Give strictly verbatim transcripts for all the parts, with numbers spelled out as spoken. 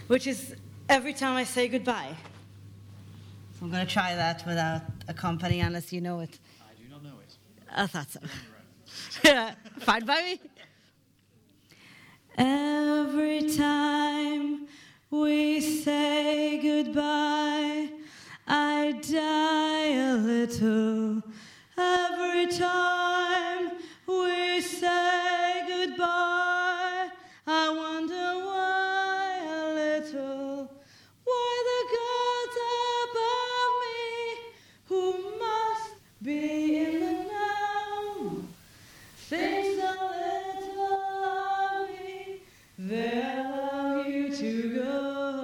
which is every time I say goodbye. So I'm going to try that without a company, unless you know it. I do not know it. I thought so. Yeah, fine by me. Every time we say goodbye, I die a little. Every time we say goodbye, I wonder why a little. Why the gods above me, who must be in the know, think a little of me, they allow you to go.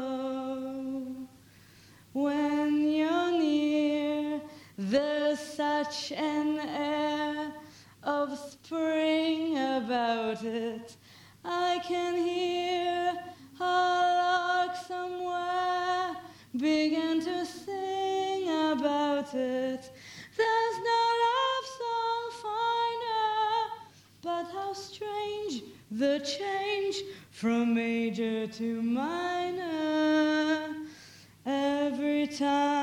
When you're near, there's such an air of spring about it. I can hear a lark somewhere begin to sing about it. There's no love song finer, but how strange the change from major to minor. Every time